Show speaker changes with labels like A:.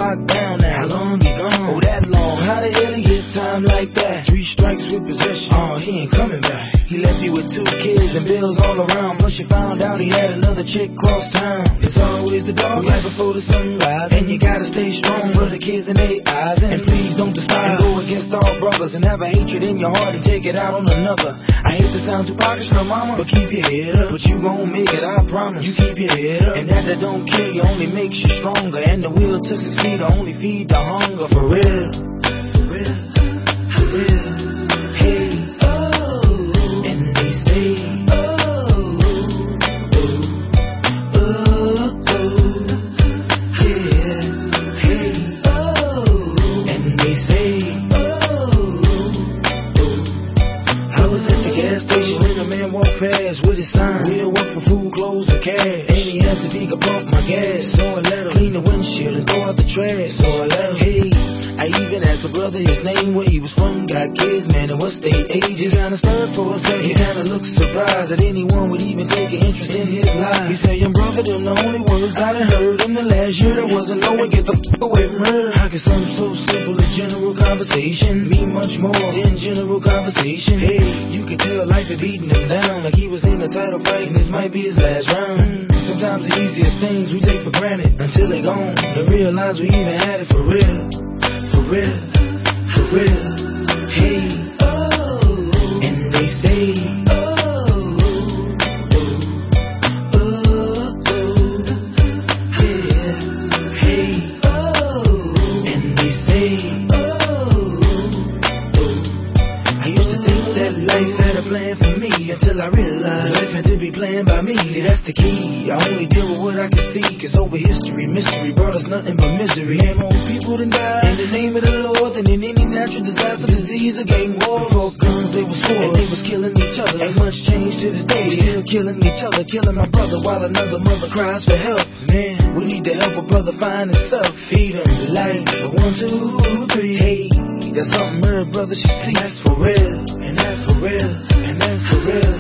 A: locked down now. How long he gone? Oh, that long. How the hell he get time like that? 3 strikes with possession. Oh, he ain't coming back. He left you with 2 kids and bills all around. Plus you found out he had another chick cross town. It's always the dark right before the sunrise, and you gotta stay strong for the kids in their eyes. And please don't despise and go against all brothers and have a hatred in your heart and take it out on another. I hate to sound too pockets, no mama, but keep your head up. But you gon' make it, I promise. You keep your head up, and that don't kill you only makes you stronger. And the will to succeed only feed the hunger. For real, for real, for real. Hey. With his sign, we'll work for food, clothes, and cash. And he asked if he could pump my gas, so I let him clean the windshield and throw out the trash. So I let him, hey, I even asked the brother his name, where he was from, got kids, man, and what state age. He kinda stirred for a second, he kinda looked surprised that anyone would even take an interest in his life. He said, young brother, them the only words I done heard in the last year. There wasn't no one, get the f*** away from her. How could something so simple as general conversation mean much more than general conversation? Hey, you can tell life is beating him down like he was in a title fight and this might be his last round. Sometimes the easiest things we take for granted until they're gone and realize we even had it for real. For real, for real. Hey, and they say, until I realized life had to be planned by me. See, that's the key. I only deal with what I can see, cause over history, mystery brought us nothing but misery. And more people than died in the name of the Lord than in any natural disaster, disease, or gang war. Before guns, they was swords, and they was killing each other. Ain't much change to this day, still killing each other, killing my brother while another mother cries for help. Man, we need to help a brother find himself, feed him life. 1, 2, 3, hey, that's something her brother should see. That's for real, and that's for real, and that's for real.